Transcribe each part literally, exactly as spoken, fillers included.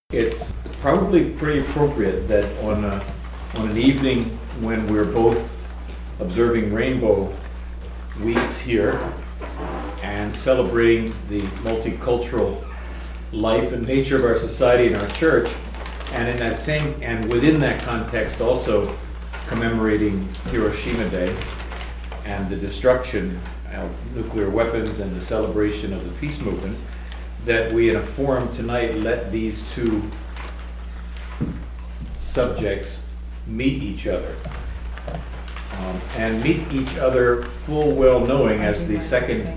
It's probably pretty appropriate that on a, on an evening when we're both observing rainbow weeks here and celebrating the multicultural life and nature of our society and our church, and in that same and within that context also commemorating Hiroshima Day and the destruction of nuclear weapons and the celebration of the peace movement, that we in a forum tonight let these two subjects meet each other. Um, and meet each other full well knowing, as the second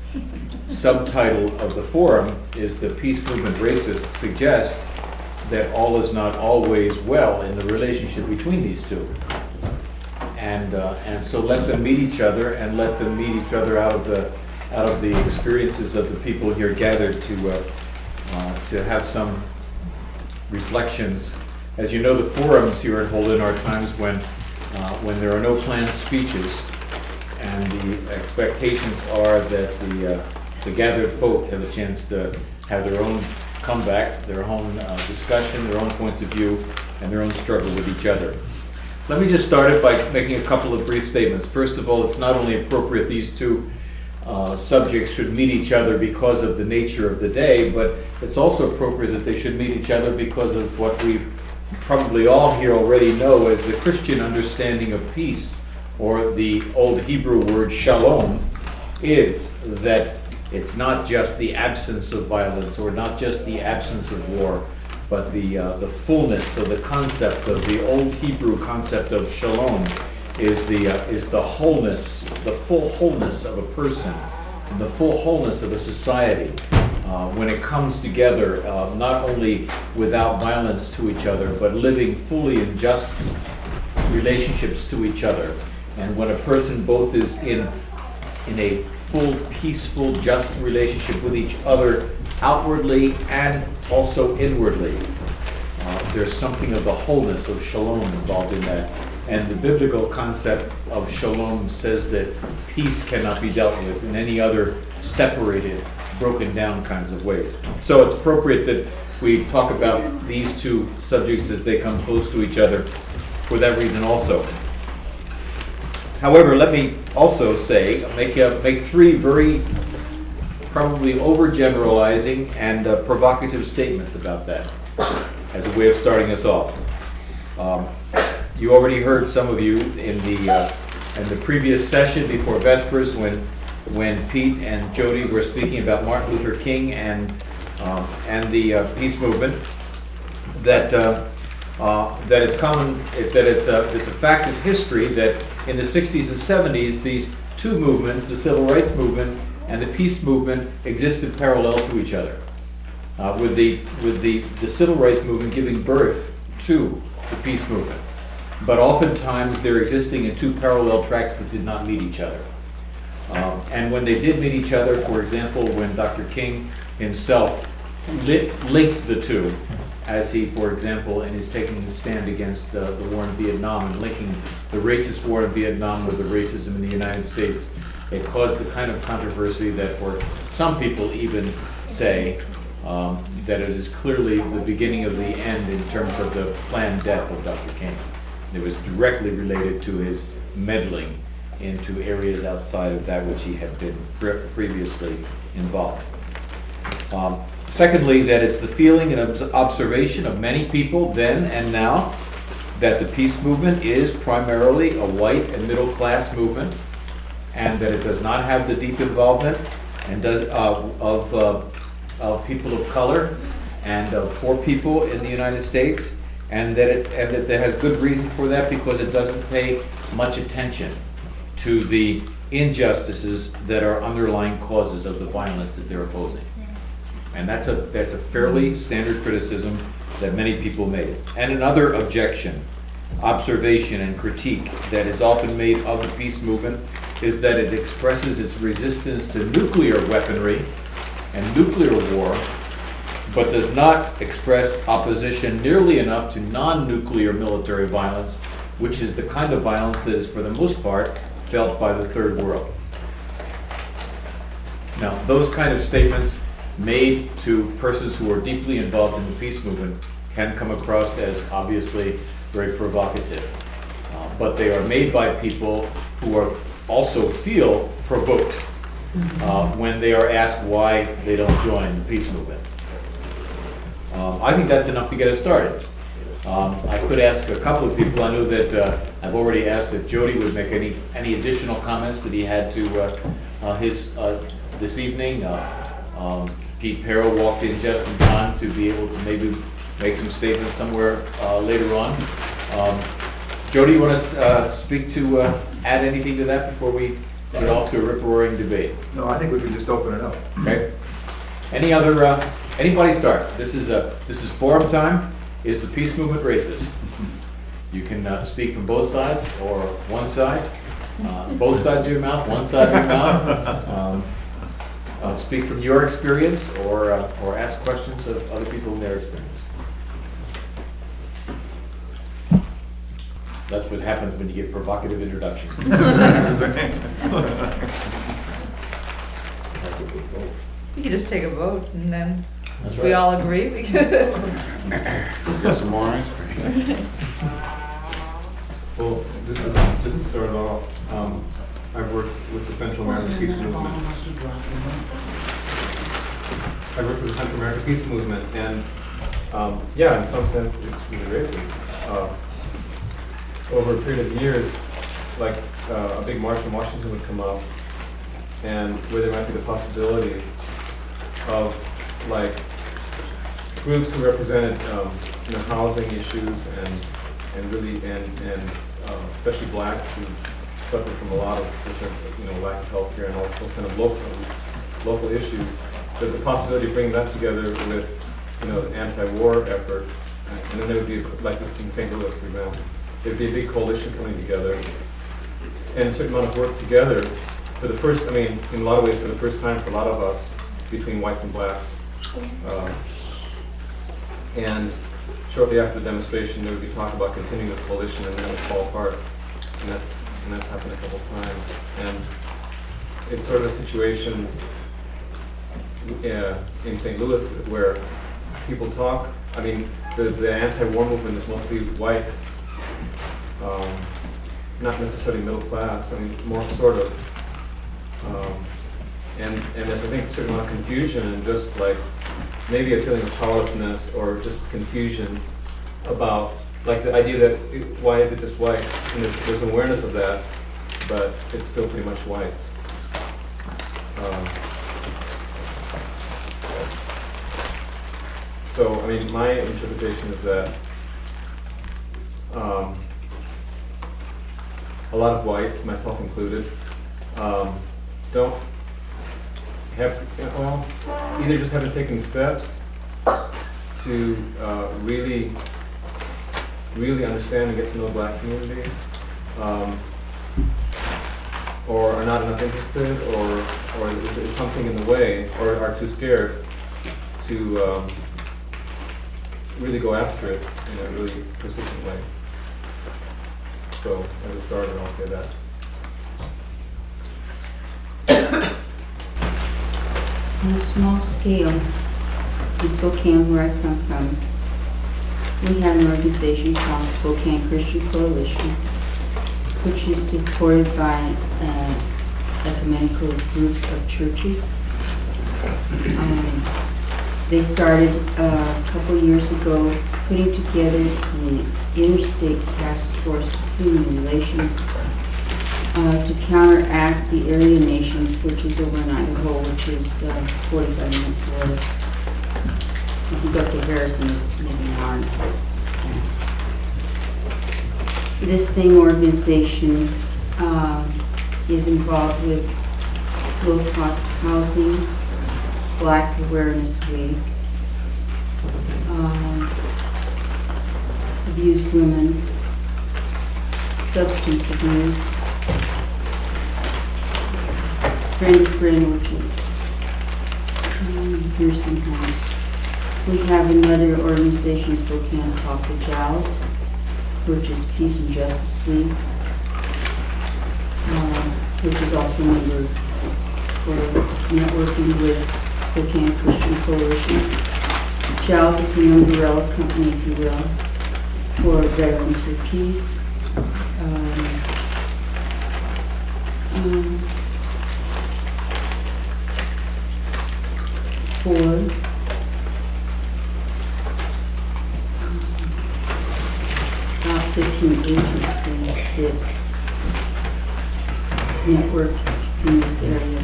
subtitle of the forum is The Peace Movement Racist, suggests that all is not always well in the relationship between these two. And uh, and so let them meet each other, and let them meet each other out of the out of the experiences of the people here gathered to uh, uh, to have some reflections. As you know, the forums here at Holden are times when uh, when there are no planned speeches, and the expectations are that the uh, the gathered folk have a chance to have their own comeback, their own uh, discussion, their own points of view, and their own struggle with each other. Let me just start it by making a couple of brief statements. First of all, it's not only appropriate these two Uh, subjects should meet each other because of the nature of the day, but it's also appropriate that they should meet each other because of what we probably all here already know as the Christian understanding of peace, or the old Hebrew word shalom, is that it's not just the absence of violence or not just the absence of war, but the uh, the fullness of the concept of the old Hebrew concept of shalom is the uh, is the wholeness, the full wholeness of a person, and the full wholeness of a society uh, when it comes together, uh, not only without violence to each other, but living fully in just relationships to each other. And when a person both is in in a full, peaceful, just relationship with each other, outwardly and also inwardly, uh, there's something of the wholeness of shalom involved in that. And the biblical concept of shalom says that peace cannot be dealt with in any other separated, broken down kinds of ways. So it's appropriate that we talk about these two subjects as they come close to each other for that reason also. However, let me also say, make, a, make three very probably overgeneralizing and uh, provocative statements about that as a way of starting us off. Um, You already heard, some of you, in the uh, in the previous session before Vespers, when when Pete and Jody were speaking about Martin Luther King and um, and the uh, peace movement, that uh, uh, that it's common that it's a it's a fact of history that in the sixties and seventies these two movements, the civil rights movement and the peace movement, existed parallel to each other, uh, with the with the the civil rights movement giving birth to the peace movement. But oftentimes they're existing in two parallel tracks that did not meet each other. Um, and when they did meet each other, for example, when Doctor King himself lit, linked the two, as he, for example, in his taking his stand against uh, the war in Vietnam and linking the racist war in Vietnam with the racism in the United States, it caused the kind of controversy that for some people even say um, that it is clearly the beginning of the end in terms of the planned death of Doctor King. It was directly related to his meddling into areas outside of that which he had been pre- previously involved. Um, secondly, that it's the feeling and obs- observation of many people then and now that the peace movement is primarily a white and middle class movement, and that it does not have the deep involvement and does uh, of uh, of people of color and of poor people in the United States. And that it and that it has good reason for that, because it doesn't pay much attention to the injustices that are underlying causes of the violence that they're opposing. And that's a that's a fairly standard criticism that many people made. And another objection, observation, and critique that is often made of the peace movement is that it expresses its resistance to nuclear weaponry and nuclear war, but does not express opposition nearly enough to non-nuclear military violence, which is the kind of violence that is, for the most part, felt by the third world. Now, those kind of statements made to persons who are deeply involved in the peace movement can come across as obviously very provocative. Uh, but they are made by people who are also feel provoked uh, when they are asked why they don't join the peace movement. Um, I think that's enough to get us started. Um, I could ask a couple of people. I know that uh, I've already asked if Jody would make any any additional comments that he had to uh, uh, his uh, this evening. Uh, um, Pete Perro walked in just in time to be able to maybe make some statements somewhere uh, later on. Um, Jody, you want to uh, speak to uh, add anything to that before we get off to a rip-roaring debate? No, I think we can just open it up. Okay. Any other? Uh, anybody start? This is a this is forum time. Is the peace movement racist? You can uh, speak from both sides or one side, uh, both sides of your mouth, one side of your mouth. Um, uh, speak from your experience or uh, or ask questions of other people in their experience. That's what happens when you give provocative introductions. We could just take a vote and then That's if we right. all agree, we could. Get some more ice cream. Well, just to, just to start it off, um, I've worked with the Central American Peace Movement. I've worked with the Central American Peace Movement, and um, yeah, in some sense, it's really racist. Uh, over a period of years, like uh, a big march in Washington would come up, and where there might be the possibility of like groups who represented um, you know, housing issues and and really and and uh, especially blacks who suffer from a lot of different you know lack of health care and all those kind of local local issues. There's the possibility of bringing that together with you know the anti-war effort, and then there would be like this in Saint Louis, for example, there'd be a big coalition coming together and a certain amount of work together for the first. I mean, in a lot of ways, for the first time for a lot of us, between whites and blacks. Uh, and shortly after the demonstration, there would be talk about continuing this coalition, and then it would fall apart. And that's and that's happened a couple of times. And it's sort of a situation uh, in Saint Louis where people talk. I mean, the, the anti-war movement is mostly whites, um, not necessarily middle class. I mean, more sort of. Um, And, and there's, I think, a certain amount of confusion and just like maybe a feeling of powerlessness or just confusion about like the idea that it, why is it just whites? And there's, there's awareness of that, but it's still pretty much whites. Um, so, I mean, my interpretation is that um, a lot of whites, myself included, um, don't have, well, either just haven't taken steps to uh, really, really understand and get to know the black community, um, or are not enough interested, or or is something in the way, or are too scared to um, really go after it in a really persistent way. So, as a starter, I'll say that. On a small scale, in Spokane, where I come from, we have an organization called Spokane Christian Coalition, which is supported by an ecumenical group of churches. Um, they started uh, a couple years ago putting together the Interstate Task Force of Human Relations Uh, to counteract the Aryan Nations, which is over in Idaho, which is uh, forty-five minutes away. If you go to Harrison, it's maybe an hour and a half. This same organization uh, is involved with low-cost housing, Black Awareness Week, um, abused women, substance abuse, Friend to Friend, which is um, nursing home. We have another organization, Spokane, called the Jowls, which is Peace and Justice League, uh, which is also a member for networking with Spokane Christian Coalition. Giles is an umbrella company, if you will, for Veterans for Peace. Um, um, for about fifteen agencies that network in this area.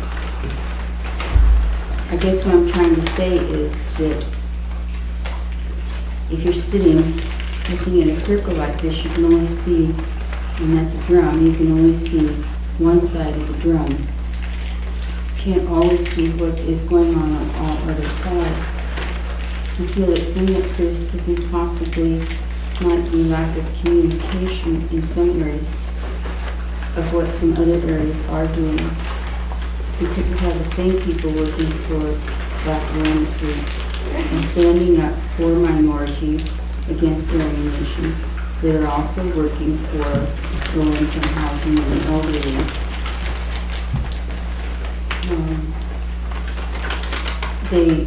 I guess what I'm trying to say is that if you're sitting looking at a circle like this, you can only see, and that's a drum, you can only see one side of the drum. You can't always see what is going on on all other sides. I feel that some of the criticism possibly might be lack of communication in some areas of what some other areas are doing. Because we have the same people working for Black Awareness Week and standing up for minorities against their nations that are also working for low-income housing and the elderly. Um, they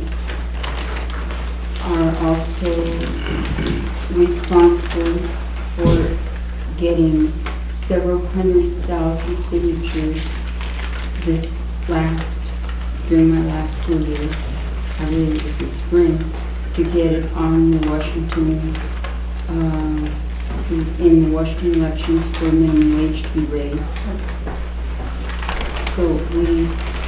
are also responsible for getting several hundred thousand signatures this last, during my last school year, I believe it was this spring, to get it on the Washington, um, in the Washington elections for minimum wage to be raised. So we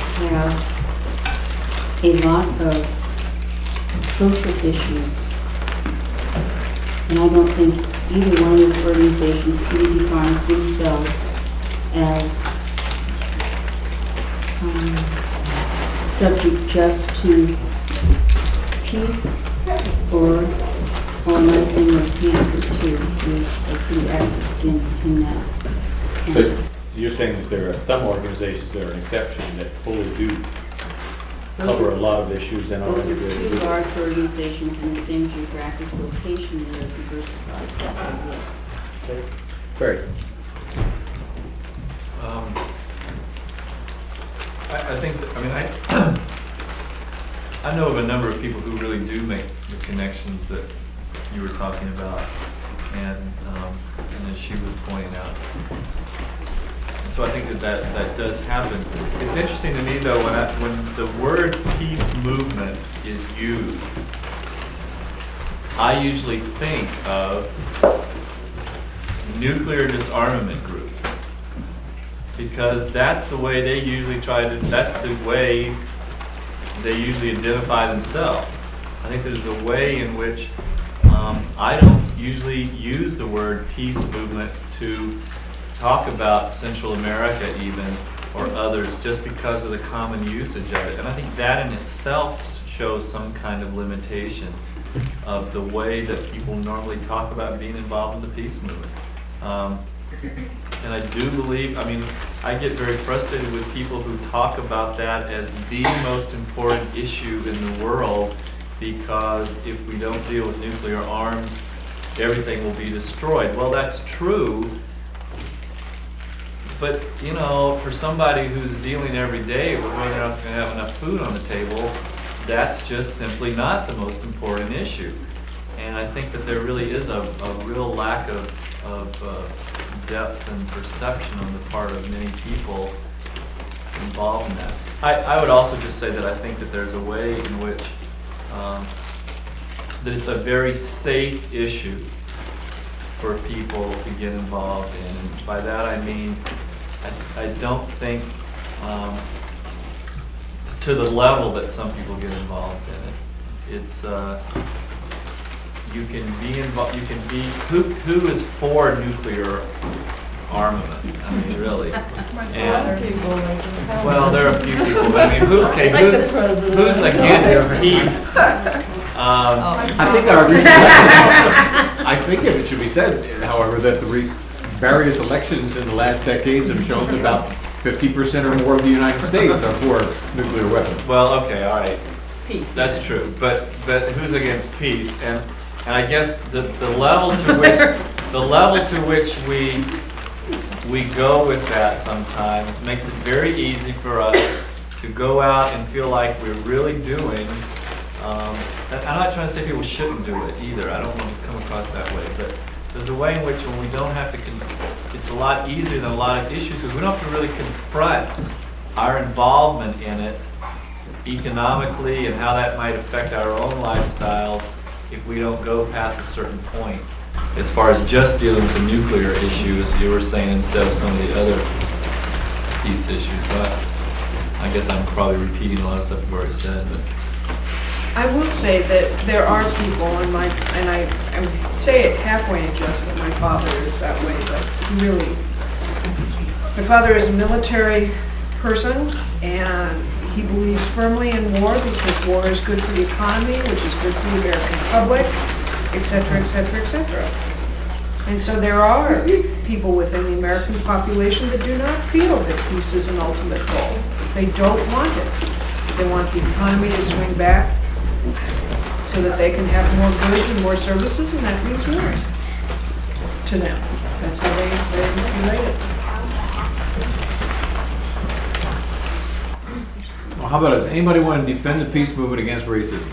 have a lot of social issues, and I don't think either one of these organizations can define themselves as um, subject just to peace, or, or another thing was Hanford too, who's a pretty active in, in that. But And you're saying that there are some organizations that are an exception that fully do cover a lot of issues and are those are integrated two with it. large organizations in the same geographic location that are diversified, yes. Great. Um, I, I think, that, I mean, I, I know of a number of people who really do make the connections that you were talking about, and, um, and as she was pointing out. And so I think that, that that does happen. It's interesting to me though, when I, when the word peace movement is used, I usually think of nuclear disarmament groups, because that's the way they usually try to, that's the way they usually identify themselves. I think there's a way in which um, I don't usually use the word peace movement to talk about Central America even, or others, just because of the common usage of it. And I think that in itself shows some kind of limitation of the way that people normally talk about being involved in the peace movement. Um, and I do believe, I mean, I get very frustrated with people who talk about that as the most important issue in the world, because if we don't deal with nuclear arms, everything will be destroyed. Well, that's true, but, you know, for somebody who's dealing every day with whether or not they're going to have enough food on the table, that's just simply not the most important issue. And I think that there really is a, a real lack of, of uh, depth and perception on the part of many people involved in that. I, I would also just say that I think that there's a way in which um, that it's a very safe issue for people to get involved in. And by that I mean, I, I don't think um, to the level that some people get involved in it. It's uh, you can be involved. You can be who who is for nuclear armament? I mean, really. And well, there are a few people. But I mean, who? Okay, who, who's against peace? Um, I think our recent, I think it should be said, however, that the rec- various elections in the last decades have shown that about fifty percent or more of the United States are for nuclear weapons. well, okay, all right. Peace. That's true, but but who's against peace? And and I guess the the level to which the level to which we we go with that sometimes makes it very easy for us to go out and feel like we're really doing, um, and I'm not trying to say people shouldn't do it either, I don't want to come across that way, but there's a way in which when we don't have to, con- it's a lot easier than a lot of issues, because we don't have to really confront our involvement in it economically and how that might affect our own lifestyles if we don't go past a certain point. As far as just dealing with the nuclear issue, as you were saying, instead of some of the other peace issues. So I, I guess I'm probably repeating a lot of stuff you've already said, but. I will say that there are people, and my, and I, I say it halfway in jest that my father is that way, but really, my father is a military person, and he believes firmly in war because war is good for the economy, which is good for the American public, et cetera, et cetera, et cetera. And so there are people within the American population that do not feel that peace is an ultimate goal. They don't want it. They want the economy to swing back so that they can have more goods and more services, and that means war to them. That's how they, they relate it. Well, how about, does anybody want to defend the peace movement against racism?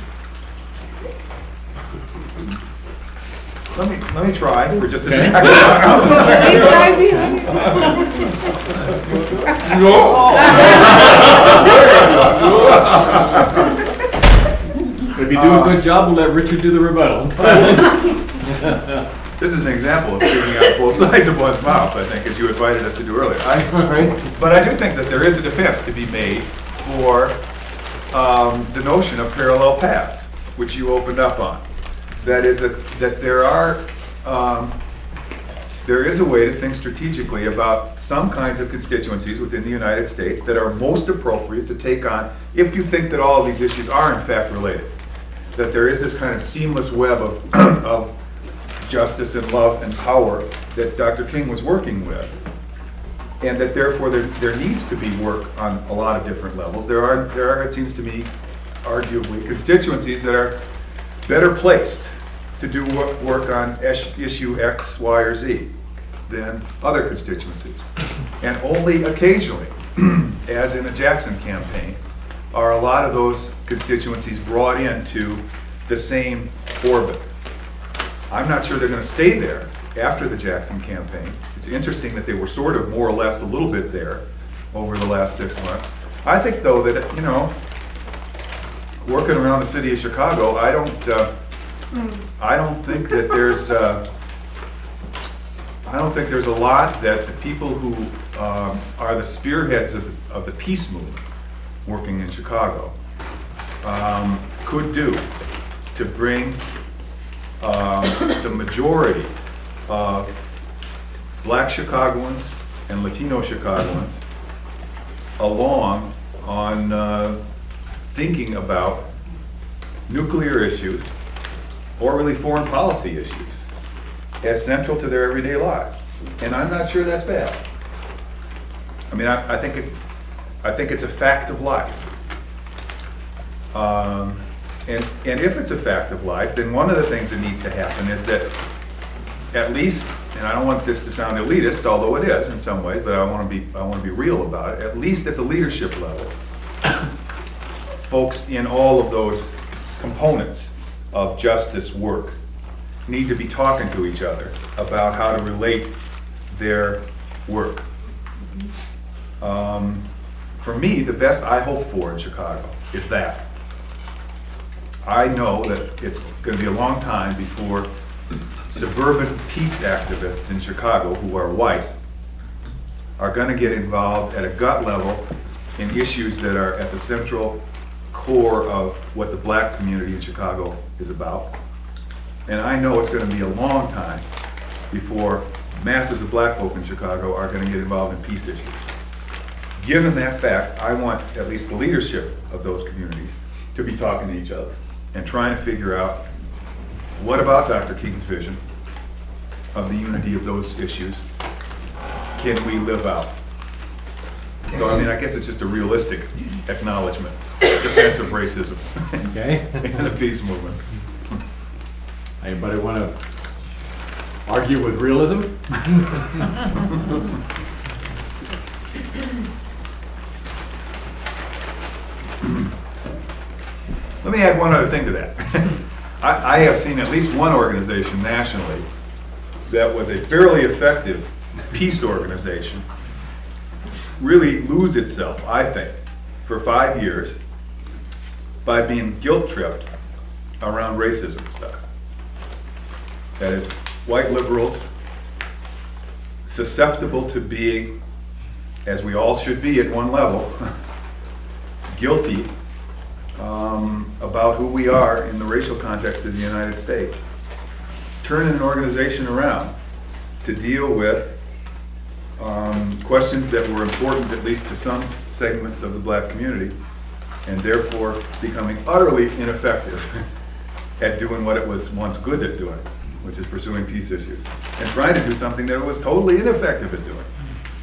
Let me, let me try for just a Okay. second. If you do a good job, we'll let Richard do the rebuttal. This is an example of shooting out both sides of one's mouth, I think, as you invited us to do earlier. I, Right. but I do think that there is a defense to be made for um, the notion of parallel paths, which you opened up on. That is that, that there are, um, there is a way to think strategically about some kinds of constituencies within the United States that are most appropriate to take on if you think that all of these issues are in fact related. That there is this kind of seamless web of, of justice and love and power that Doctor King was working with. And that therefore there, there needs to be work on a lot of different levels. There are, there are, it seems to me, arguably, constituencies that are better placed to do wo- work on ish- issue X, Y, or Z than other constituencies. And only occasionally, as in the Jackson campaign, are a lot of those constituencies brought into the same orbit. I'm not sure they're going to stay there after the Jackson campaign. It's interesting that they were sort of more or less a little bit there over the last six months. I think, though, that, you know, working around the city of Chicago, I don't, uh, I don't think that there's, uh, I don't think there's a lot that the people who um, are the spearheads of, of the peace movement working in Chicago um, could do to bring um, the majority of Black Chicagoans and Latino Chicagoans along on uh, thinking about nuclear issues or really foreign policy issues as central to their everyday lives. And I'm not sure that's bad. I mean, I, I think it's, I think it's a fact of life. Um, and, and if it's a fact of life, then one of the things that needs to happen is that at least, and I don't want this to sound elitist, although it is in some ways, but I want to be, I want to be real about it, at least at the leadership level, folks in all of those components of justice work need to be talking to each other about how to relate their work. Um, for me, the best I hope for in Chicago is that. I know that it's going to be a long time before suburban peace activists in Chicago who are white are going to get involved at a gut level in issues that are at the central core of what the black community in Chicago is about. And I know it's going to be a long time before masses of black folk in Chicago are going to get involved in peace issues. Given that fact, I want at least the leadership of those communities to be talking to each other and trying to figure out what about Doctor King's vision of the unity of those issues can we live out? So, I mean, I guess it's just a realistic acknowledgement, defense of racism Okay. in the peace movement. Anybody want to argue with realism? Let me add one other thing to that. I, I have seen at least one organization nationally that was a fairly effective peace organization really lose itself, I think, for five years by being guilt-tripped around racism stuff. That is, white liberals susceptible to being, as we all should be at one level, guilty um, about who we are in the racial context of the United States. Turning an organization around to deal with um, questions that were important, at least to some segments of the black community, and therefore becoming utterly ineffective at doing what it was once good at doing, which is pursuing peace issues, and trying to do something that it was totally ineffective at doing.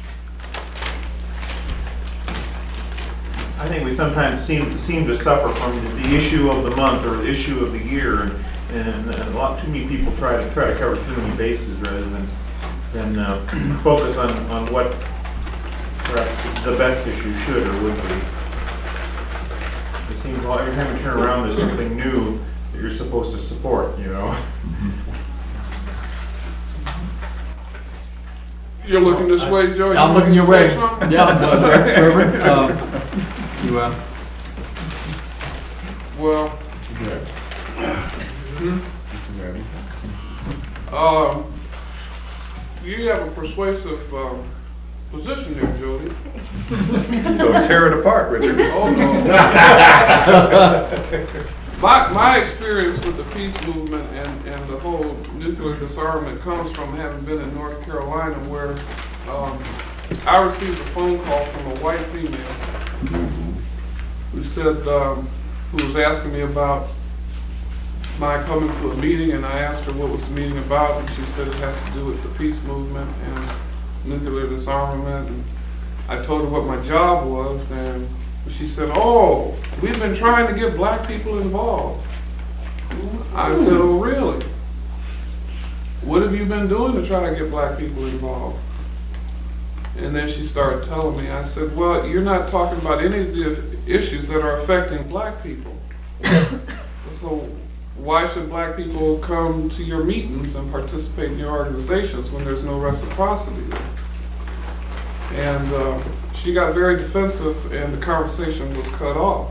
I think we sometimes seem, seem to suffer from the, the issue of the month or the issue of the year, and, and, and a lot too many people try to try to cover too many bases rather than than uh, focus on, on what perhaps the best issue should or would be. It seems like every time you turn around, there's something new that you're supposed to support, you know. You're looking this way, Joe? I'm You looking your wanna way. say something? Yeah, I'm uh, Reverend, um, you, uh, Well, hmm? Um, you have a persuasive, um, position there, Jody. So tear it apart, Richard. Oh, no. My, my experience with the peace movement and, and the whole nuclear disarmament comes from having been in North Carolina, where um, I received a phone call from a white female who said, um, who was asking me about my coming to a meeting, and I asked her what was the meeting about, and she said it has to do with the peace movement and nuclear disarmament. And I told her what my job was, and she said, "Oh, we've been trying to get black people involved." I said, "Oh, really? What have you been doing to try to get black people involved?" And then she started telling me. I said, "Well, you're not talking about any of the issues that are affecting black people. So why should black people come to your meetings and participate in your organizations when there's no reciprocity there?" And uh, she got very defensive, and the conversation was cut off.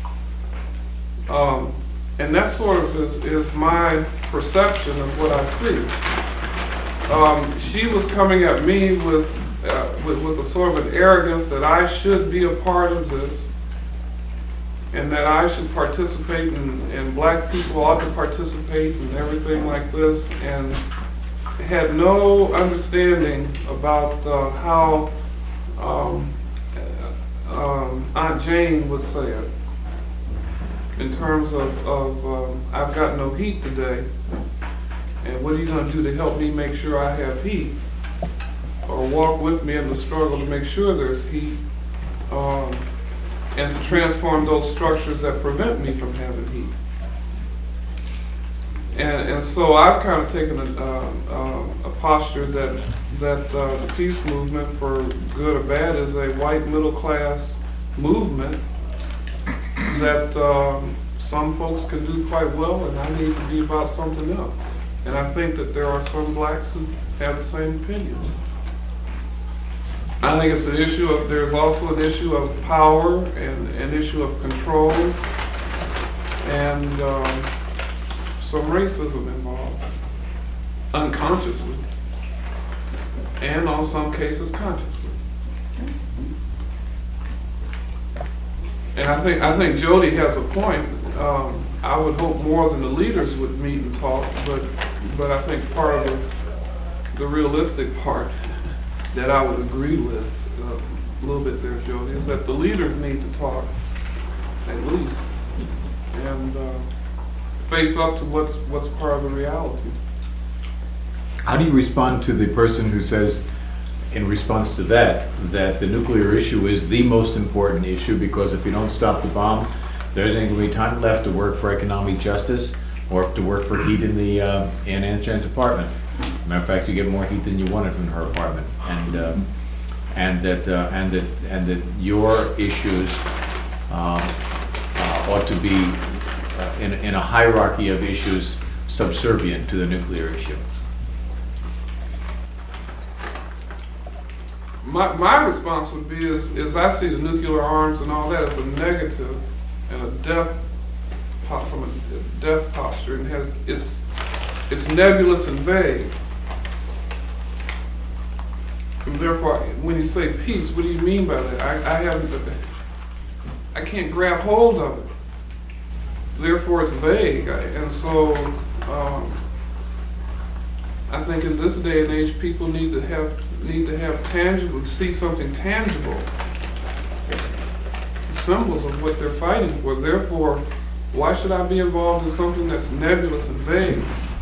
Um, and that sort of is, is my perception of what I see. Um, she was coming at me with, uh, with, with a sort of an arrogance that I should be a part of this, and that I should participate, in, and black people ought to participate and everything like this, and had no understanding about uh, how um, um, Aunt Jane would say it, in terms of, of um, I've got no heat today, and what are you going to do to help me make sure I have heat, or walk with me in the struggle to make sure there's heat, um, and to transform those structures that prevent me from having heat. And, and so I've kind of taken a, uh, uh, a posture that, that uh, the peace movement, for good or bad, is a white middle class movement that um, some folks can do quite well, and I need to be about something else. And I think that there are some blacks who have the same opinion. I think it's an issue of, there's also an issue of power and an issue of control, and um, some racism involved, unconsciously, and on some cases consciously. And I think I think Jody has a point. Um, I would hope more than the leaders would meet and talk, but but I think part of the, the realistic part that I would agree with uh, a little bit there, Jody, is that the leaders need to talk, at least, and uh, face up to what's what's part of the reality. how do you respond to the person who says, in response to that, that the nuclear issue is the most important issue, because if you don't stop the bomb, there isn't going to be time left to work for economic justice or to work for heat in the uh, in Ann Chan's apartment. Matter of fact, you get more heat than you wanted from her apartment, and uh, and that uh, and that and that your issues um, uh, ought to be uh, in, in a hierarchy of issues subservient to the nuclear issue. My, my response would be is, is I see the nuclear arms and all that as a negative and a death, po- from a death posture, and has, it's, it's nebulous and vague. And therefore, when you say peace, what do you mean by that? I, I haven't, I can't grab hold of it. Therefore, it's vague. I- And so, um, I think in this day and age, people need to have need to have tangible, see something tangible, symbols of what they're fighting for. Therefore, why should I be involved in something that's nebulous and vague?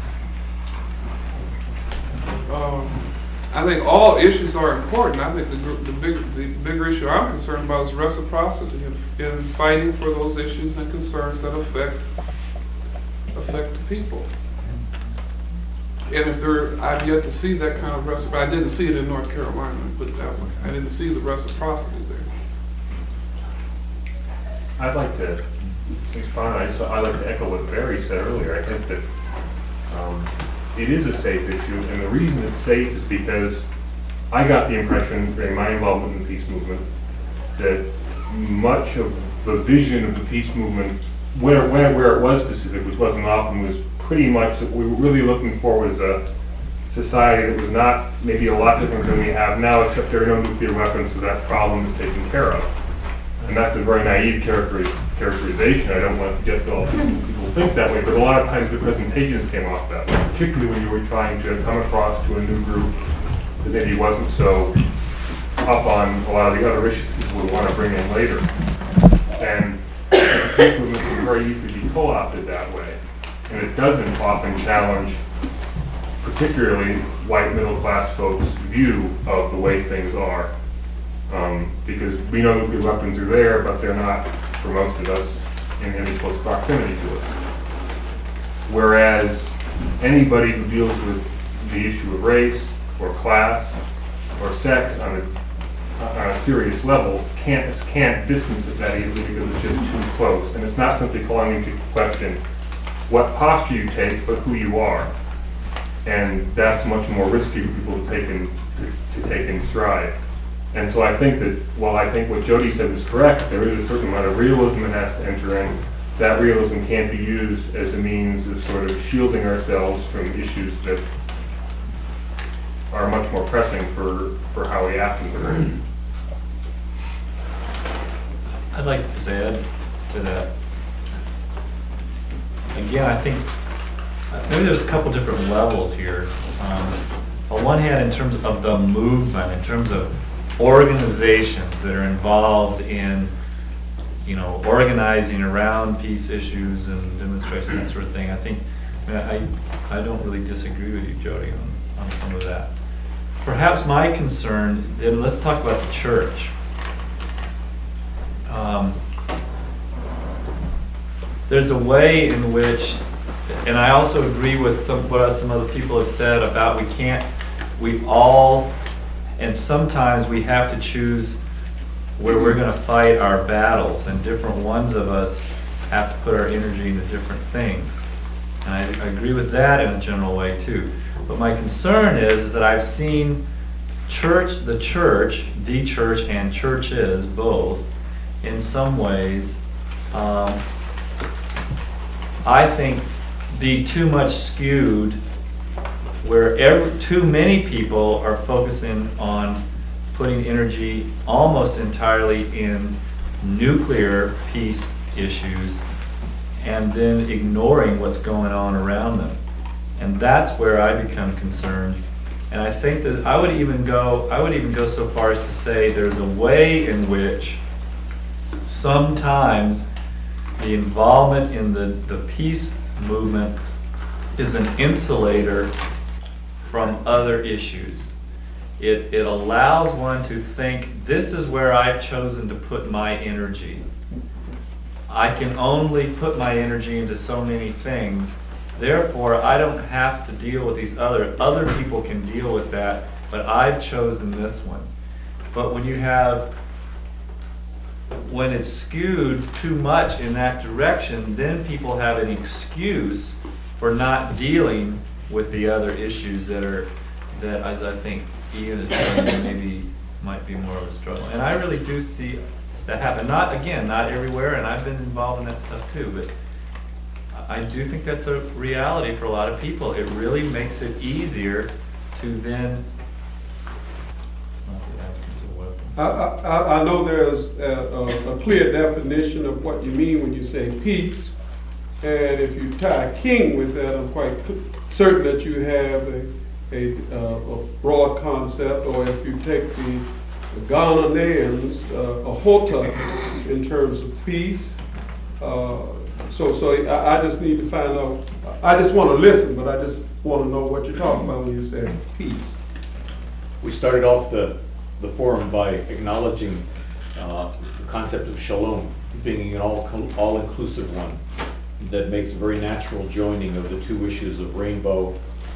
Um, I think all issues are important. I think the gr- the big the bigger issue I'm concerned about is reciprocity in, in fighting for those issues and concerns that affect affect the people. And if there, I've yet to see that kind of reciprocity. I didn't see it in North Carolina, put it that way. I didn't see the reciprocity there. I'd like to expound. I just, I'd like to echo what Barry said earlier. I think that um, it is a safe issue, and the reason it's safe is because I got the impression during my involvement in the peace movement that much of the vision of the peace movement, where where, where it was specific, which wasn't often, was pretty much that we were really looking for was a society that was not maybe a lot different than we have now, except there are no nuclear weapons, so that problem is taken care of. And that's a very naive characteri- characterization. I don't want to just all people think that way, but a lot of times the presentations came off that way, particularly when you were trying to come across to a new group that maybe wasn't so up on a lot of the other issues people would want to bring in later. And the peace movement can very easily be co-opted that way. And it doesn't often challenge particularly white middle-class folks' view of the way things are. Um, because we know nuclear weapons are there, but they're not, for most of us, in any close proximity to it. Whereas anybody who deals with the issue of race, or class, or sex on a, on a serious level can't, can't distance it that easily because it's just too close. And it's not simply calling into question what posture you take, but who you are. And that's much more risky for people to take in, to, to take in stride. And so I think that, while I think what Jody said was correct, there is a certain amount of realism that has to enter in. That realism can't be used as a means of sort of shielding ourselves from issues that are much more pressing for, for how we act in the room. I'd like to just add to that. Again, I think uh, maybe there's a couple different levels here. Um, on one hand, in terms of the movement, in terms of organizations that are involved in, you know, organizing around peace issues and demonstrations, that sort of thing. I think, I mean, I, I don't really disagree with you, Jody, on, on some of that. Perhaps my concern, then let's talk about the church. Um, there's a way in which, and I also agree with some, what some other people have said about we can't, we all, and sometimes we have to choose where we're going to fight our battles, and different ones of us have to put our energy into different things. And I, I agree with that in a general way too. But my concern is, is that I've seen church, the church, the church and churches both, in some ways, um, I think be too much skewed where every, too many people are focusing on putting energy almost entirely in nuclear peace issues and then ignoring what's going on around them. And that's where I become concerned. And I think that I would even go, I would even go so far as to say there's a way in which sometimes the involvement in the, the peace movement is an insulator from other issues. It, it allows one to think, this is where I've chosen to put my energy. I can only put my energy into so many things. Therefore, I don't have to deal with these other, other people can deal with that, but I've chosen this one. But when you have when it's skewed too much in that direction, then people have an excuse for not dealing with the other issues that are, that as I think Ian is saying, maybe might be more of a struggle. And I really do see that happen. Not, again, not everywhere, and I've been involved in that stuff too, but I do think that's a reality for a lot of people. It really makes it easier to then, not the absence of weapons. I, I, I know there's a, a, a clear definition of what you mean when you say peace. And if you tie king with that, I'm quite certain that you have a, a, uh, a broad concept. Or if you take the, the Ghanaians, uh, a hota in terms of peace. Uh, so so I, I just need to find out. I just want to listen, but I just want to know what you're talking about when you say peace. We started off the, the forum by acknowledging uh, the concept of shalom being an all, all-inclusive one that makes a very natural joining of the two issues of rainbow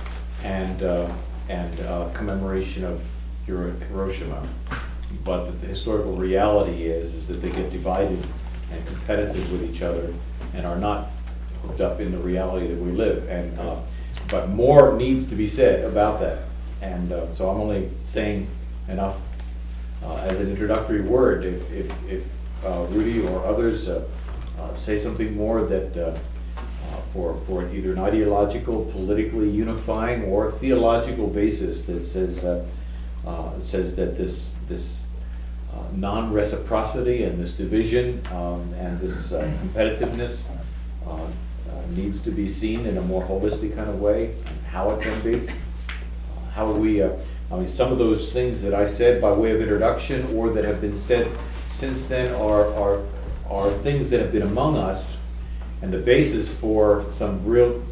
and, uh, and uh, commemoration of Hiro- Hiroshima. But the historical reality is, is that they get divided and competitive with each other and are not hooked up in the reality that we live. And uh, but more needs to be said about that. And uh, so I'm only saying enough uh, as an introductory word. If, if, if uh, Rudy or others uh, uh, say something more that uh, uh, for, for either an ideological, politically unifying, or theological basis that says uh, uh, says that this this uh, non-reciprocity and this division um, and this uh, competitiveness uh, uh, needs to be seen in a more holistic kind of way, and how it can be. Uh, how we, uh, I mean, some of those things that I said by way of introduction or that have been said since then are, are, are things that have been among us and the basis for some real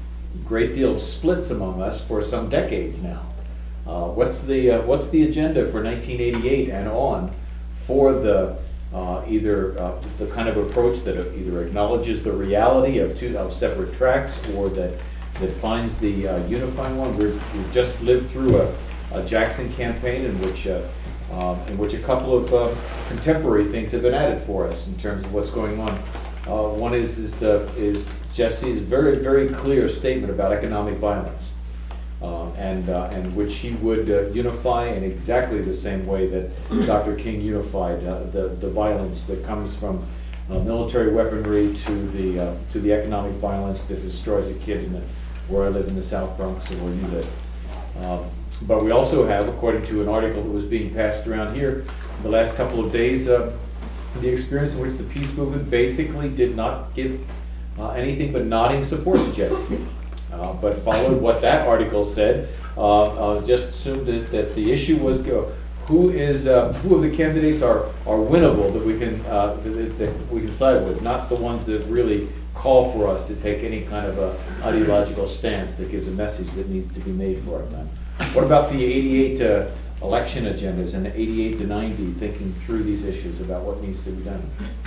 great deal of splits among us for some decades now. Uh, what's the uh, what's the agenda for nineteen eighty-eight and on for the uh, either uh, the kind of approach that either acknowledges the reality of two of separate tracks or that that finds the uh, unifying one? We're, we've just lived through a, a Jackson campaign in which uh, um, in which a couple of uh, contemporary things have been added for us in terms of what's going on. Uh, one is is the is Jesse's very very clear statement about economic violence. Uh, and uh, and which he would uh, unify in exactly the same way that Doctor King unified uh, the the violence that comes from uh, military weaponry to the uh, to the economic violence that destroys a kid in the, where I live in the South Bronx or where you live. Um, but we also have, according to an article that was being passed around here the last couple of days, uh, the experience in which the peace movement basically did not give uh, anything but nodding support to Jesse. Uh, but followed what that article said, uh, uh, just assumed that, that the issue was go, who is uh, who of the candidates are are winnable that we can uh, that, that we can side with, not the ones that really call for us to take any kind of a ideological stance that gives a message that needs to be made for our time. What about the eighty-eight uh, election agendas and the eighty-eight to ninety, thinking through these issues about what needs to be done?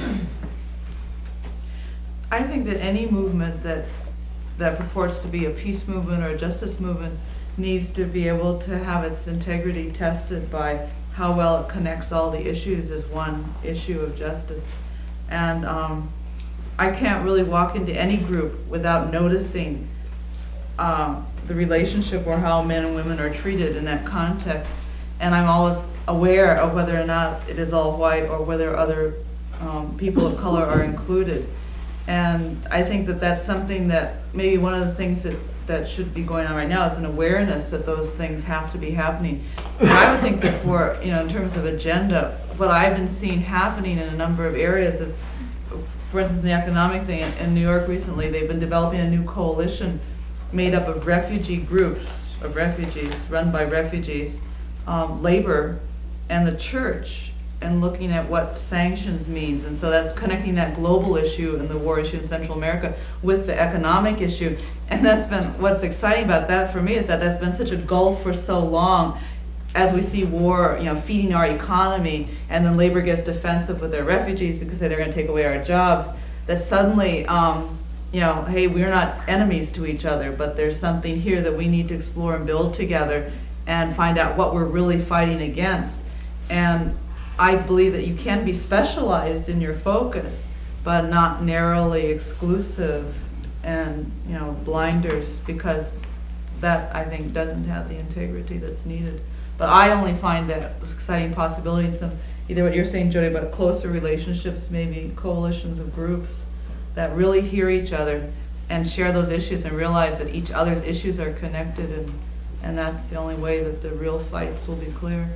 I think that any movement that that purports to be a peace movement or a justice movement needs to be able to have its integrity tested by how well it connects all the issues as one issue of justice. And um, I can't really walk into any group without noticing uh, the relationship or how men and women are treated in that context. And I'm always aware of whether or not it is all white or whether other um, people of color are included. And I think that that's something that maybe one of the things that, that should be going on right now is an awareness that those things have to be happening. And I would think that for, you know, in terms of agenda, what I've been seeing happening in a number of areas is, for instance, in the economic thing, in, in New York recently, they've been developing a new coalition made up of refugee groups, of refugees, run by refugees, um, labor, and the church, and looking at what sanctions means. And so that's connecting that global issue and the war issue in Central America with the economic issue. And that's been, what's exciting about that for me is that that's been such a gulf for so long as we see war, you know, feeding our economy, and then labor gets defensive with their refugees because they're going to take away our jobs, that suddenly, um, you know, hey, we're not enemies to each other, but there's something here that we need to explore and build together and find out what we're really fighting against. And I believe that you can be specialized in your focus, but not narrowly exclusive and, you know, blinders, because that, I think, doesn't have the integrity that's needed. But I only find that exciting possibilities of either what you're saying, Jody, about closer relationships, maybe coalitions of groups that really hear each other and share those issues and realize that each other's issues are connected, and, and that's the only way that the real fights will be clear.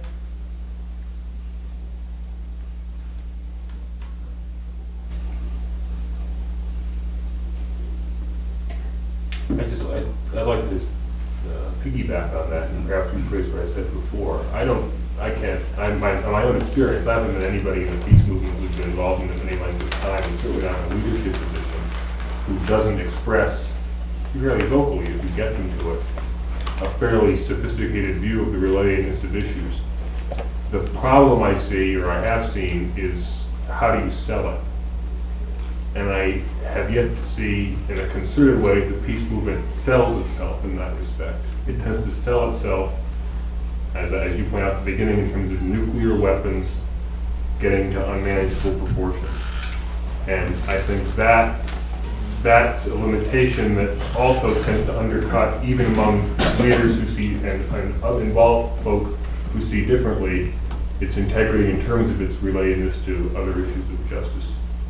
I just, I- I'd like to uh, piggyback on that and perhaps rephrase what I said before. I don't, I can't, I'm, my, on my own experience, I haven't met anybody in the peace movement who's been involved in it any length of time, and certainly not in a leadership position, who doesn't express, really vocally, if you get them to it, a fairly sophisticated view of the relatedness of issues. The problem I see, or I have seen, is how do you sell it? And I have yet to see, in a concerted way, the peace movement sells itself in that respect. It tends to sell itself, as, as you point out at the beginning, in terms of nuclear weapons getting to unmanageable proportions. And I think that that's a limitation that also tends to undercut, even among leaders who see, and, and other involved folk who see differently, its integrity in terms of its relatedness to other issues of justice.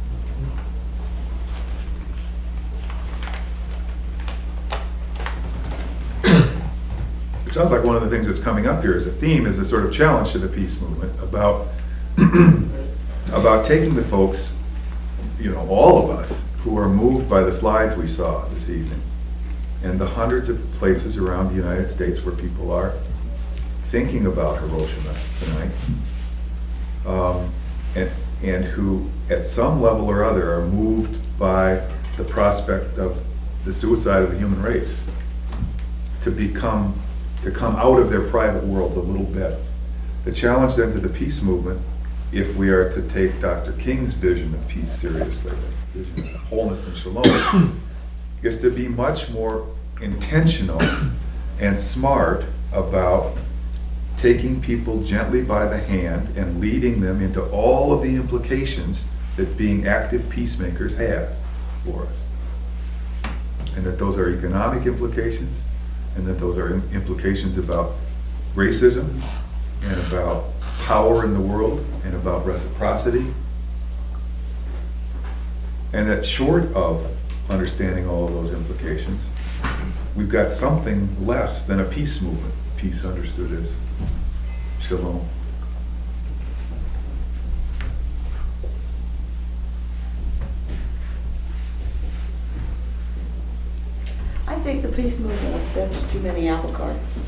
It sounds like one of the things that's coming up here as a theme is a sort of challenge to the peace movement about about taking the folks, you know, all of us who are moved by the slides we saw this evening, and the hundreds of places around the United States where people are thinking about Hiroshima tonight, um, and, and who at some level or other are moved by the prospect of the suicide of the human race, to become to come out of their private worlds a little bit. The challenge then to the peace movement, if we are to take Doctor King's vision of peace seriously, vision of wholeness and shalom, is to be much more intentional and smart about taking people gently by the hand and leading them into all of the implications that being active peacemakers has for us. And that those are economic implications, and that those are implications about racism, and about power in the world, and about reciprocity. And that short of understanding all of those implications, we've got something less than a peace movement, peace understood as shalom. I think the peace movement upsets too many apple carts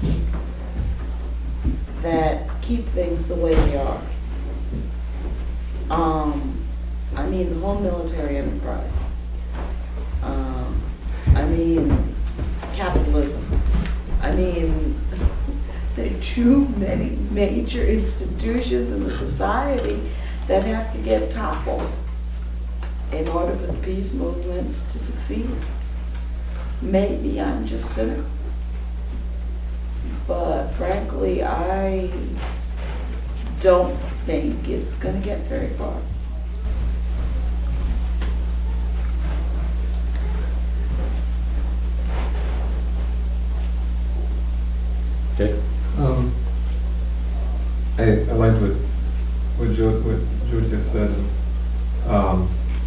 that keep things the way they are. Um, I mean, the whole military enterprise. Um, I mean, capitalism. I mean, there are too many major institutions in the society that have to get toppled in order for the peace movement to succeed. Maybe I'm just cynical, but frankly, I don't think it's going to get very far. Okay. Um, I, I liked what what Joe what George just said. Um,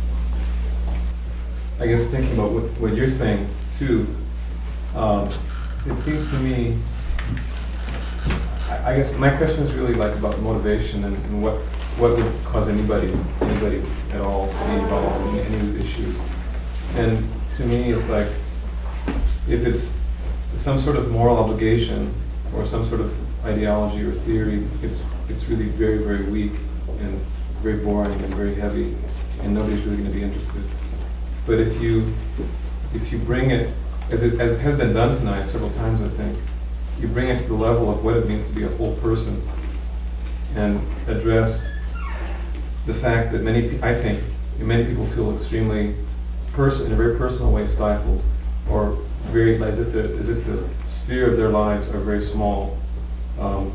I guess thinking about what, what you're saying too, um, it seems to me, I, I guess my question is really like about motivation and, and what what would cause anybody anybody at all to be involved in any of these issues. And to me, it's like if it's some sort of moral obligation or some sort of ideology or theory, it's it's really very, very weak and very boring and very heavy, and nobody's really going to be interested. But if you if you bring it, as it as has been done tonight several times, I think, you bring it to the level of what it means to be a whole person, and address the fact that many, pe- I think, many people feel extremely, pers- in a very personal way, stifled, or very as if the as if the sphere of their lives are very small. Um,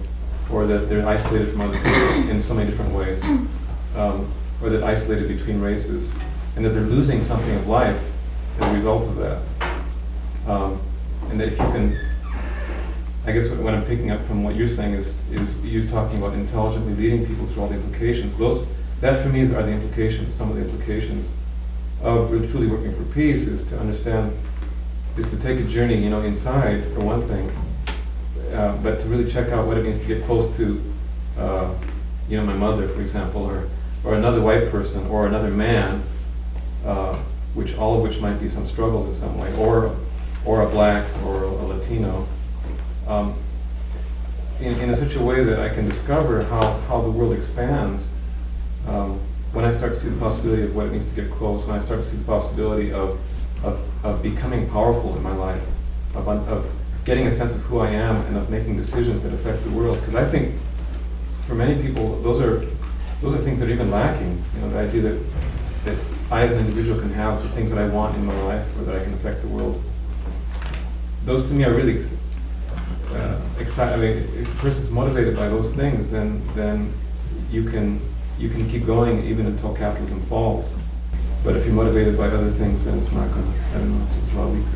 or that they're isolated from other people in so many different ways, um, or that isolated between races, and that they're losing something of life as a result of that. Um, and that if you can, I guess what, what I'm picking up from what you're saying is, is you talking about intelligently leading people through all the implications. Those, that for me are the implications, some of the implications of really truly working for peace, is to understand, is to take a journey, you know, inside for one thing, uh, but to really check out what it means to get close to, uh, you know, my mother, for example, or or another white person, or another man, uh, which all of which might be some struggles in some way, or or a black or a, a Latino, um, in, in such a way that I can discover how, how the world expands um, when I start to see the possibility of what it means to get close, when I start to see the possibility of, of, of becoming powerful in my life, of, un, of getting a sense of who I am, and of making decisions that affect the world. Because I think for many people, those are those are things that are even lacking. You know, the idea that, that I as an individual can have the things that I want in my life, or that I can affect the world. Those to me are really uh, exciting. I mean, if a person's motivated by those things, then then you can you can keep going even until capitalism falls. But if you're motivated by other things, then it's not going to. I don't know. It's a lot weaker.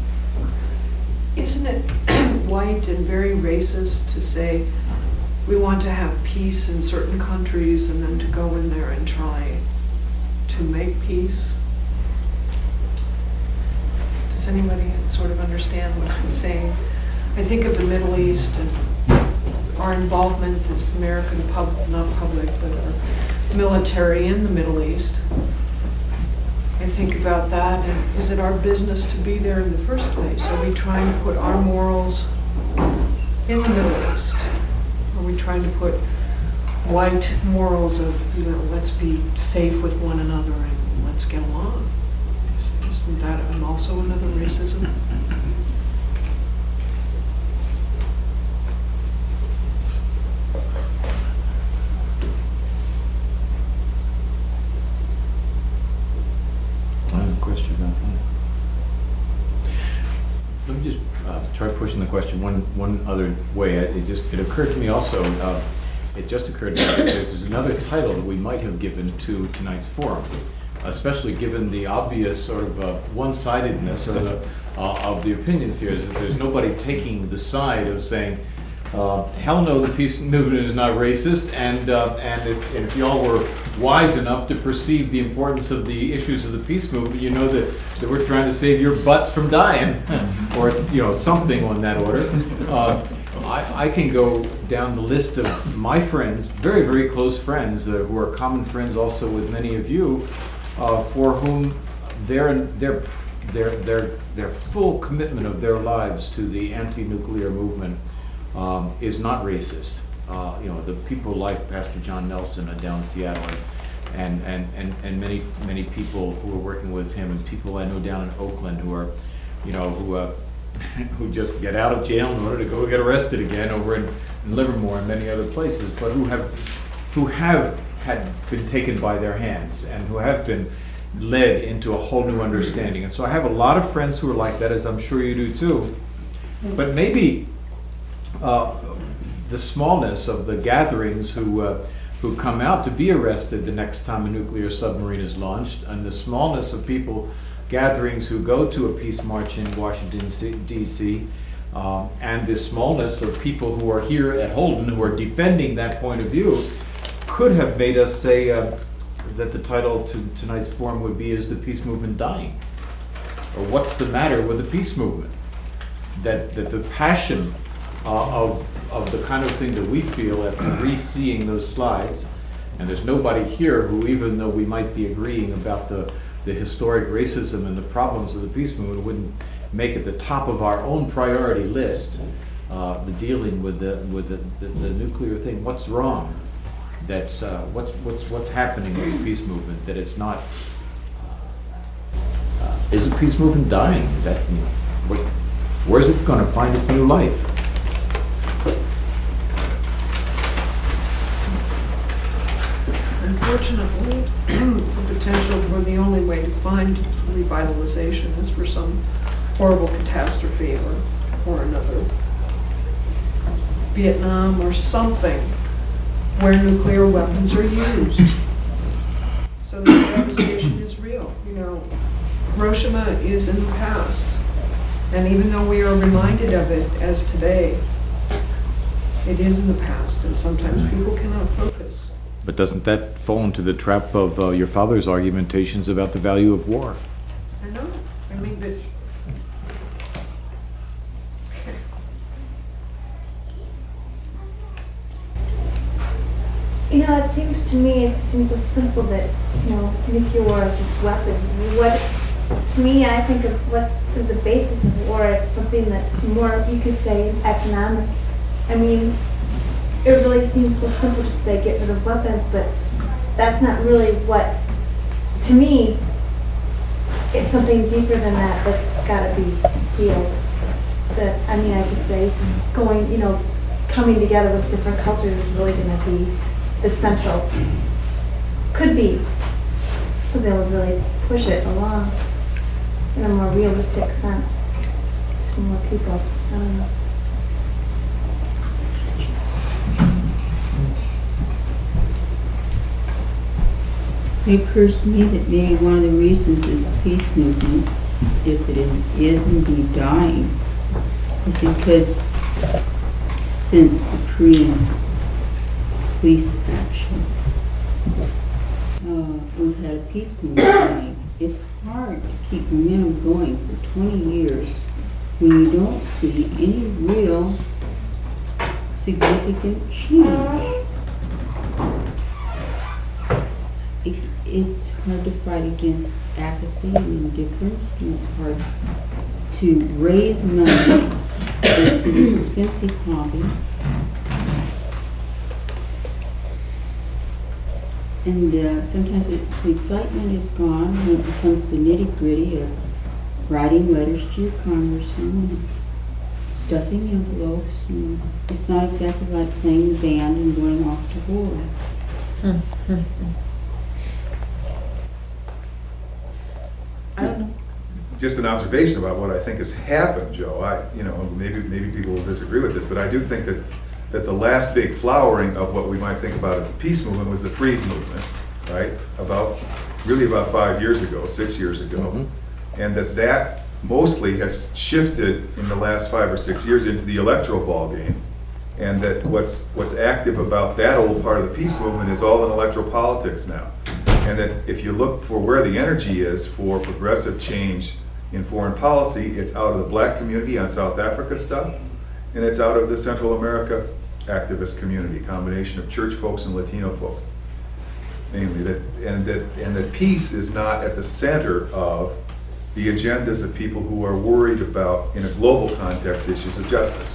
Isn't it white and very racist to say we want to have peace in certain countries and then to go in there and try to make peace? Does anybody sort of understand what I'm saying? I think of the Middle East and our involvement as American public, not public, but our military in the Middle East. I think about that, and is it our business to be there in the first place? Are we trying to put our morals in the Middle East? Are we trying to put white morals of, you know, let's be safe with one another and let's get along? Isn't that also another racism? I have a question about that. Let me just uh, try pushing the question one one other way. It just it occurred to me also. Uh, it just occurred to me that there's another title that we might have given to tonight's forum, especially given the obvious sort of uh, one-sidedness or the, uh, of the opinions here. Is that there's nobody taking the side of saying, uh, hell no, the peace movement is not racist, and uh, and, if, and if y'all were wise enough to perceive the importance of the issues of the peace movement, you know that, that we're trying to save your butts from dying, or you know, something on that order. Uh, I, I can go down the list of my friends, very, very close friends, uh, who are common friends also with many of you, uh, for whom their, their, their, their, their full commitment of their lives to the anti-nuclear movement um, is not racist. Uh, you know, the people like Pastor John Nelson uh, down in Seattle, and, and, and, and many, many people who are working with him, and people I know down in Oakland who are, you know, who uh, who just get out of jail in order to go get arrested again over in, in Livermore and many other places, but who have who have had been taken by their hands and who have been led into a whole new understanding. And so I have a lot of friends who are like that, as I'm sure you do too. But maybe uh, the smallness of the gatherings who uh, who come out to be arrested the next time a nuclear submarine is launched, and the smallness of people gatherings who go to a peace march in Washington, D C, um, and the smallness of people who are here at Holden who are defending that point of view, could have made us say uh, that the title to tonight's forum would be, "Is the Peace Movement Dying?" Or what's the matter with the peace movement? That, that the passion uh, of, of the kind of thing that we feel after re-seeing those slides, and there's nobody here who, even though we might be agreeing about the the historic racism and the problems of the peace movement, wouldn't make it the top of our own priority list, uh, the dealing with the with the, the, the nuclear thing. What's wrong? That's uh, what's what's what's happening with the peace movement? That it's not. Uh, is the peace movement dying? Is that, you know, what, where's it going to find its new life? Unfortunately, the potential for the only way to find revitalization is for some horrible catastrophe or, or another. Vietnam or something where nuclear weapons are used. So the devastation is real. You know, Hiroshima is in the past. And even though we are reminded of it as today, it is in the past, and sometimes people cannot focus. But doesn't that fall into the trap of uh, your father's argumentations about the value of war? I know, I mean, but You know, it seems to me, it seems so simple that, you know, nuclear war is just weapons. What, to me, I think of what is the basis of war as something that's more, you could say, economic. I mean, it really seems so simple to say get rid of weapons, but that's not really what, to me, it's something deeper than that that's got to be healed. That, I mean, I could say going, you know, coming together with different cultures is really going to be essential. Could be something that would really push it along in a more realistic sense to more people. I don't know. It occurs to me that maybe one of the reasons that the peace movement, if it is indeed dying, is because since the Korean police action, uh, we've had a peace movement dying. It's hard to keep momentum going for twenty years when you don't see any real significant change. It, it's hard to fight against apathy and indifference, and it's hard to raise money. It's an expensive hobby. And uh, sometimes it, the excitement is gone when it becomes the nitty-gritty of writing letters to your congressman and stuffing envelopes. And it's not exactly like playing the band and going off to war. I don't know. Just an observation about what I think has happened, Joe. I, you know, maybe maybe people will disagree with this, but I do think that that the last big flowering of what we might think about as the peace movement was the freeze movement, right? About really about five years ago, six years ago, mm-hmm. and that that mostly has shifted in the last five or six years into the electoral ball game, and that what's what's active about that old part of the peace movement is all in electoral politics now. And that if you look for where the energy is for progressive change in foreign policy, it's out of the black community on South Africa stuff, and it's out of the Central America activist community, combination of church folks and Latino folks. Namely, that and that and that peace is not at the center of the agendas of people who are worried about, in a global context, issues of justice.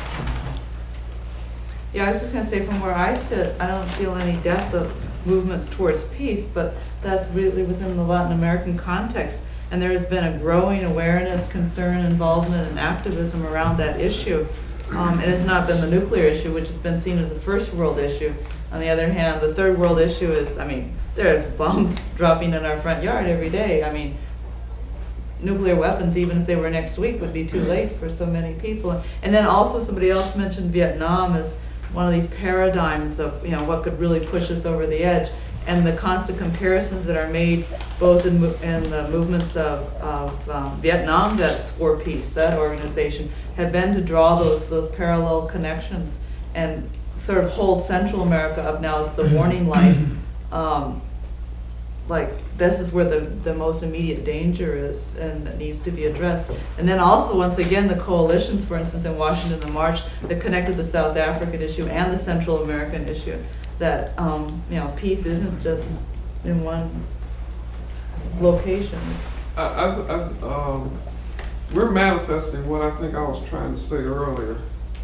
Yeah, I was just gonna say, from where I sit, I don't feel any depth of movements towards peace, but that's really within the Latin American context. And there has been a growing awareness, concern, involvement, and activism around that issue. Um, it has not been the nuclear issue, which has been seen as a first world issue. On the other hand, the third world issue is, I mean, there's bombs dropping in our front yard every day. I mean, nuclear weapons, even if they were next week, would be too late for so many people. And then also somebody else mentioned Vietnam as one of these paradigms of, you know, what could really push us over the edge. And the constant comparisons that are made both in, in the movements of, of um, Vietnam Vets for Peace, that organization, have been to draw those, those parallel connections and sort of hold Central America up now as the warning light. Um, like, this is where the, the most immediate danger is and that needs to be addressed. And then also, once again, the coalitions, for instance, in Washington, the march that connected the South African issue and the Central American issue, that, um, you know, peace isn't just in one location. I, I, I, um, we're manifesting what I think I was trying to say earlier.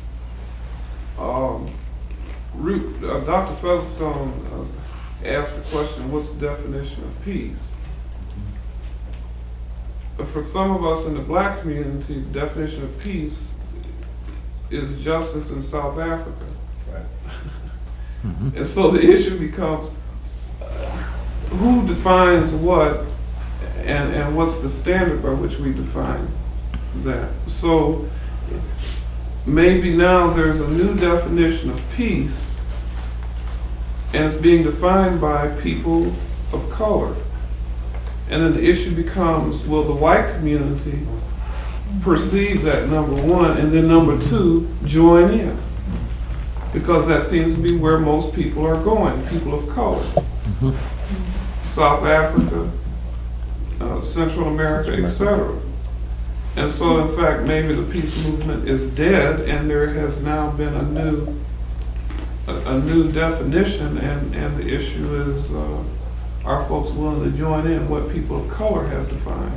Um, Root, uh, Doctor Featherstone uh, asked the question, what's the definition of peace? But for some of us in the black community, the definition of peace is justice in South Africa. Right. Mm-hmm. And so the issue becomes, uh, who defines what, and, and what's the standard by which we define that? So maybe now there's a new definition of peace, and it's being defined by people of color. And then the issue becomes, will the white community perceive that, number one, and then number two, join in? Because that seems to be where most people are going, people of color. Mm-hmm. South Africa, uh, Central America, et cetera. And so, in fact, maybe the peace movement is dead, and there has now been a new, a, a new definition, and, and the issue is, uh, are folks willing to join in what people of color have defined?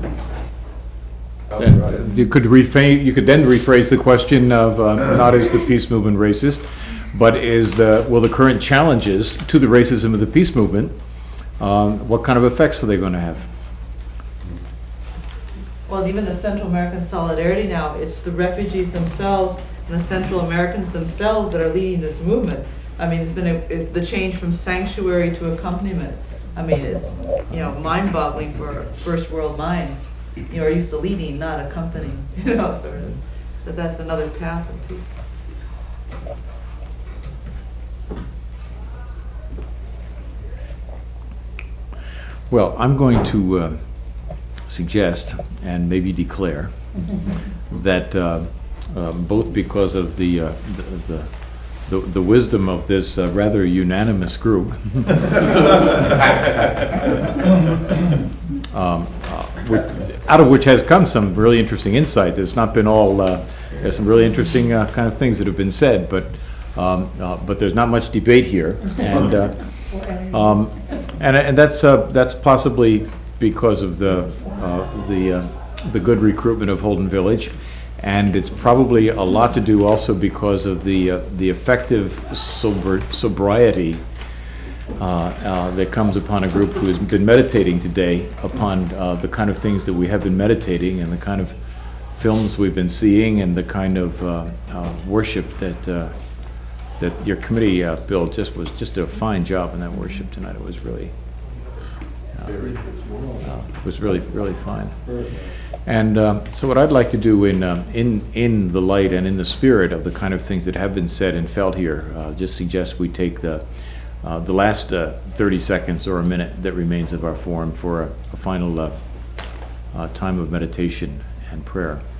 And you could rephrase, you could then rephrase the question of, uh, not is the peace movement racist, but is the, will the current challenges to the racism of the peace movement, um, what kind of effects are they going to have? Well, even the Central American Solidarity now, it's the refugees themselves and the Central Americans themselves that are leading this movement. I mean, it's been a, it, the change from sanctuary to accompaniment. I mean, it's, you know, mind-boggling for first world minds. You are used to leading, not accompanying, you know, sort of. But that's another path of peace. Well, I'm going to uh, suggest and maybe declare that uh, uh, both because of the, uh, the, the The, the wisdom of this uh, rather unanimous group, um, uh, which, out of which has come some really interesting insights. It's not been all, uh, there's some really interesting uh, kind of things that have been said, but um, uh, but there's not much debate here, and uh, um, and and that's uh, that's possibly because of the uh, the uh, the good recruitment of Holden Village. And it's probably a lot to do also because of the uh, the effective sober, sobriety uh, uh, that comes upon a group who has been meditating today upon uh, the kind of things that we have been meditating and the kind of films we've been seeing and the kind of uh, uh, worship that uh, that your committee, uh, Bill, just was just a fine job in that worship tonight. It was really uh, uh, was really really fine. And uh, so what I'd like to do in, um, in, in the light and in the spirit of the kind of things that have been said and felt here, uh, just suggest we take the, uh, the last uh, thirty seconds or a minute that remains of our forum for a, a final uh, uh, time of meditation and prayer.